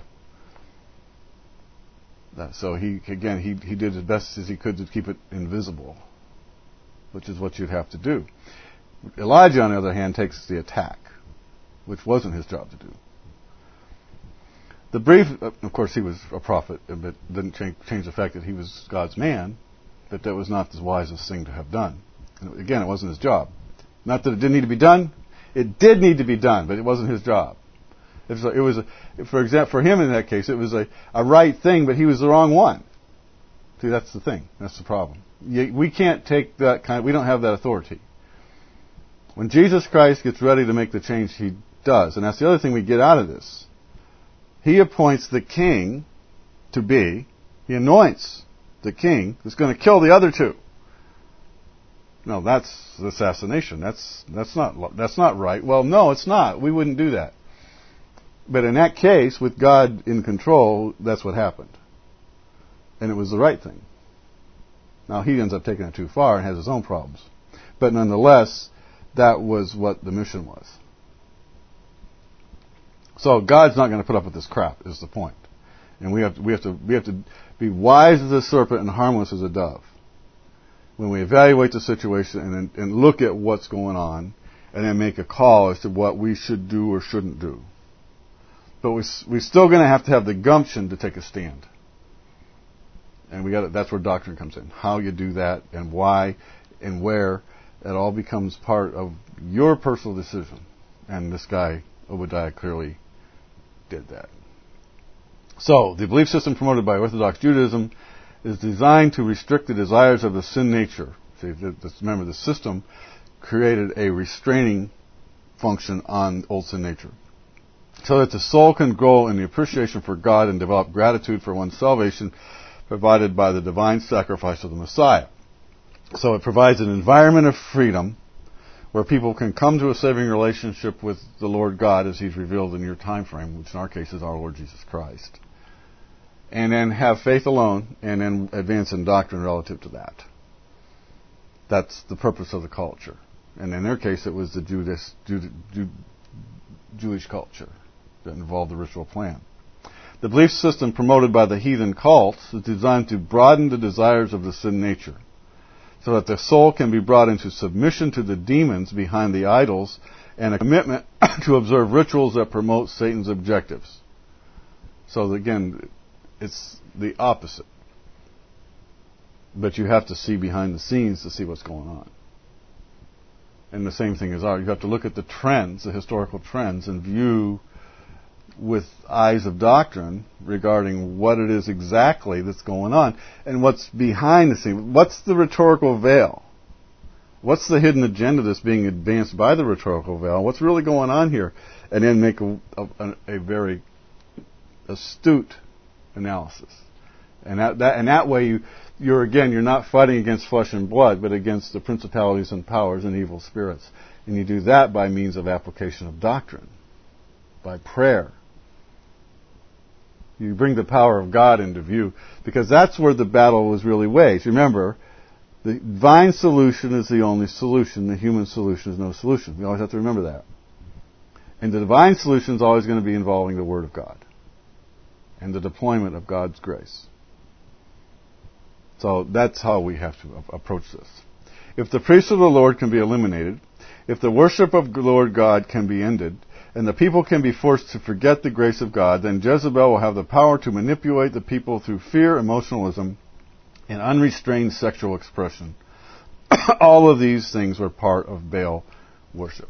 So he did as best as he could to keep it invisible, which is what you'd have to do. Elijah, on the other hand, takes the attack, which wasn't his job to do. The brief, of course, he was a prophet, but didn't change the fact that he was God's man, that was not the wisest thing to have done. And again, it wasn't his job. Not that it didn't need to be done. It did need to be done, but it wasn't his job. For him in that case, it was a right thing, but he was the wrong one. See, that's the thing. That's the problem. We can't take that we don't have that authority. When Jesus Christ gets ready to make the change, he does. And that's the other thing we get out of this. He appoints the king to be, he anoints the king that's going to kill the other two. No, that's assassination. That's not right. Well, no, it's not. We wouldn't do that. But in that case, with God in control, that's what happened. And it was the right thing. Now, he ends up taking it too far and has his own problems. But nonetheless, that was what the mission was. So God's not going to put up with this crap, is the point. And we have to be wise as a serpent and harmless as a dove when we evaluate the situation and look at what's going on, and then make a call as to what we should do or shouldn't do. But we're still going to have the gumption to take a stand. And that's where doctrine comes in. How you do that, and why, and where, it all becomes part of your personal decision. And this guy, Obadiah, clearly did that. So, the belief system promoted by Orthodox Judaism is designed to restrict the desires of the sin nature. See, remember, the system created a restraining function on old sin nature, so that the soul can grow in the appreciation for God and develop gratitude for one's salvation provided by the divine sacrifice of the Messiah. So it provides an environment of freedom where people can come to a saving relationship with the Lord God as He's revealed in your time frame, which in our case is our Lord Jesus Christ. And then have faith alone, and then advance in doctrine relative to that. That's the purpose of the culture. And in their case, it was the Jewish culture that involved the ritual plan. The belief system promoted by the heathen cults is designed to broaden the desires of the sin nature, so that the soul can be brought into submission to the demons behind the idols and a commitment to observe rituals that promote Satan's objectives. So again, it's the opposite. But you have to see behind the scenes to see what's going on. And the same thing is you have to look at the trends, the historical trends, and view with eyes of doctrine regarding what it is exactly that's going on and what's behind the scene. What's the rhetorical veil? What's the hidden agenda that's being advanced by the rhetorical veil? What's really going on here? And then make a very astute analysis. And that way you're not fighting against flesh and blood, but against the principalities and powers and evil spirits. And you do that by means of application of doctrine, by prayer, You bring the power of God into view, because that's where the battle was really waged. Remember, the divine solution is the only solution. The human solution is no solution. We always have to remember that. And the divine solution is always going to be involving the Word of God and the deployment of God's grace. So that's how we have to approach this. If the priesthood of the Lord can be eliminated, if the worship of the Lord God can be ended, and the people can be forced to forget the grace of God, then Jezebel will have the power to manipulate the people through fear, emotionalism, and unrestrained sexual expression. All of these things were part of Baal worship.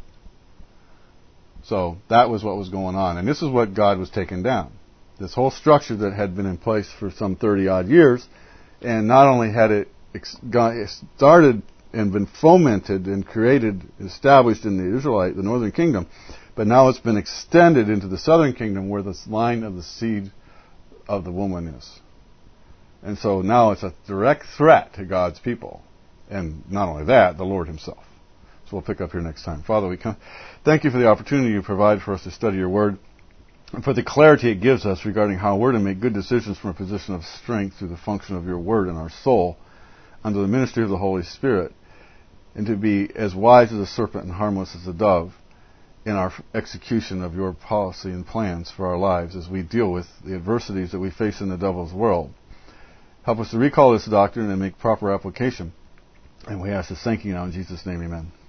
So that was what was going on. And this is what God was taking down. This whole structure that had been in place for some 30-odd years, and not only had it started and been fomented and created, established in the northern kingdom, but now it's been extended into the southern kingdom where the line of the seed of the woman is. And so now it's a direct threat to God's people. And not only that, the Lord himself. So we'll pick up here next time. Father, we thank you for the opportunity you provide for us to study your word, and for the clarity it gives us regarding how we're to make good decisions from a position of strength through the function of your word in our soul under the ministry of the Holy Spirit, and to be as wise as a serpent and harmless as a dove in our execution of your policy and plans for our lives as we deal with the adversities that we face in the devil's world. Help us to recall this doctrine and make proper application. And we ask this thanking now in Jesus' name, amen.